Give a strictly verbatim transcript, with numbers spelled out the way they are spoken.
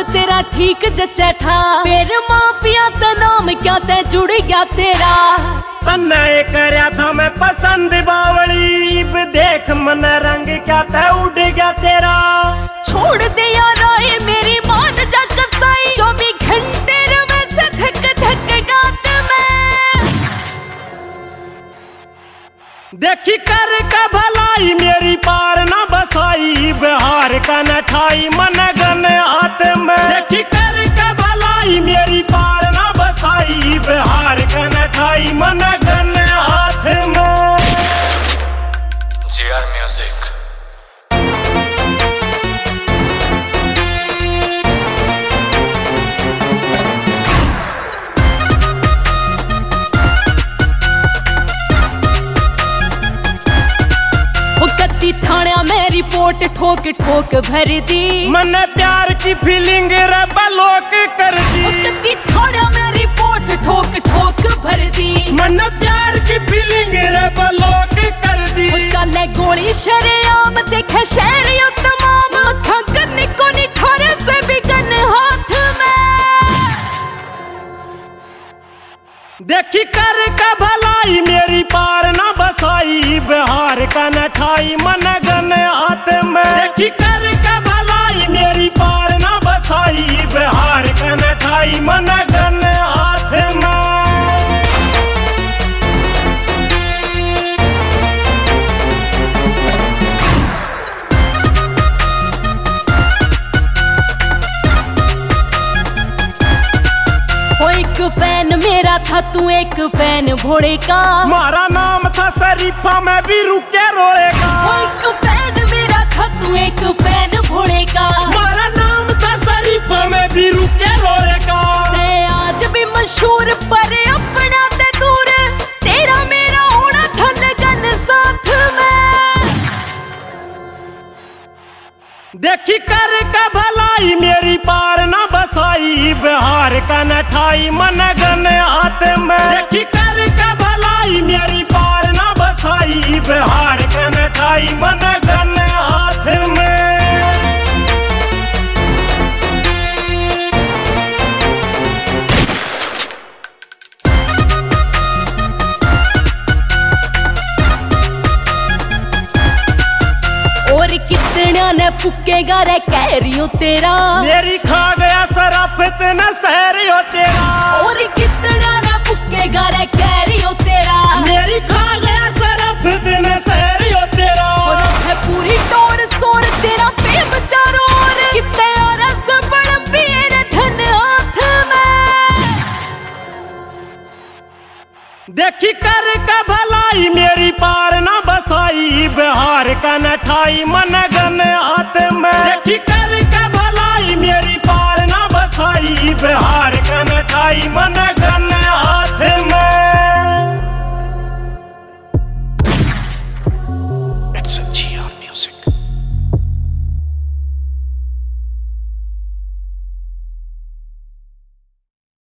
तेरा ठीक जच्चा था, फिर माफिया ता नाम क्या ते जुड़ गया तेरा। तन्ने करया था मैं पसंद बावली, देख मन रंग क्या ते उड़ गया तेरा। छोड़ दे यार ये मेरी मान जा कसाई, चौबीस घंटे रवे से धक धक गात में। देखी कर का भलाई मेरी पार ना बसाई, बिहार का नठाई मन गन हाथ में। देखी कर का भलाई मेरी पार ना बसाई, बिहार का नठाई मन गन हाथ में। G R music. थाना में रिपोर्ट ठोक ठोक भर दी, मन प्यार की फीलिंग रबलोक कर दी। थाना में रिपोर्ट ठोक ठोक भर दी, मन प्यार की फीलिंग रबलोक कर दी। चले गोली शरेआम देखे शहरियों तमाम, अखा गन को निठारे से भी गन हाथ में। देखी कर का भलाई मेरी पार ना बसाई, बिहार का नठाई मन गन हाथ में। देखी कर का भलाई मेरी पार ना बसाई, बिहार का नठाई मन गन हाथ में। एक फैन मेरा था तू एक फैन भोले का, मारा नाम था शरीफा मैं भी रुके रोएगा। एक फैन मेरा था तू एक फैन भोले का, मारा नाम था शरीफा मैं भी रुके रोएगा। से आज भी मशहूर पर अपना ते दूर, तेरा मेरा होना था लगन साथ में। देखी कर का भलाई मेरी पार ना बसाई, बिहार का नठाई मन गन हाथ में। देखी कर का भलाई मेरी पार ना बसाई, बिहार का नठाई मन गन हाथ में। और कितना ने फुकेगा रे कह रही हूँ तेरा, मेरी खा गया शराफत न सहरी हो तेरा। और कितना ने फुकेगा रे कह रही हूँ तेरा, मेरी खा गया शराफत न सहरी हो तेरा। और है पूरी टोर सोर तेरा फेम चारों ओर, कितने अरस बड़ पीर धन हाथ में। देखी कर का भलाई मेरी पार ना बसाई, बिहार का नठाई मन गन हाथ में। देखी कर का भलाई मेरी पार ना बसाई, बिहार का नठाई मन